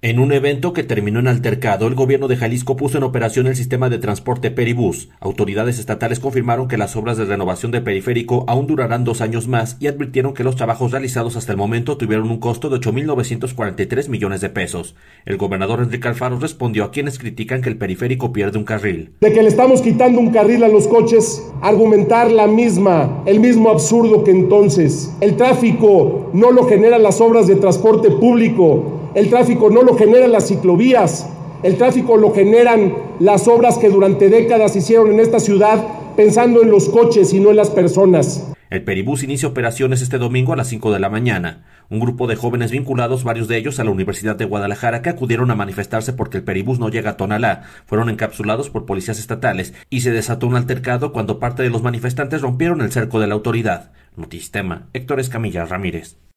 En un evento que terminó en altercado, el gobierno de Jalisco puso en operación el sistema de transporte Peribús. Autoridades estatales confirmaron que las obras de renovación del periférico aún durarán 2 años más y advirtieron que los trabajos realizados hasta el momento tuvieron un costo de 8,943 millones de pesos. El gobernador Enrique Alfaro respondió a quienes critican que el periférico pierde un carril. De que le estamos quitando un carril a los coches, argumentar el mismo absurdo que entonces. El tráfico no lo generan las obras de transporte público. El tráfico no lo generan las ciclovías, el tráfico lo generan las obras que durante décadas hicieron en esta ciudad pensando en los coches y no en las personas. El Peribús inicia operaciones este domingo a las 5 de la mañana. Un grupo de jóvenes vinculados, varios de ellos a la Universidad de Guadalajara, que acudieron a manifestarse porque el Peribús no llega a Tonalá, fueron encapsulados por policías estatales y se desató un altercado cuando parte de los manifestantes rompieron el cerco de la autoridad. Notisistema, Héctor Escamilla Ramírez.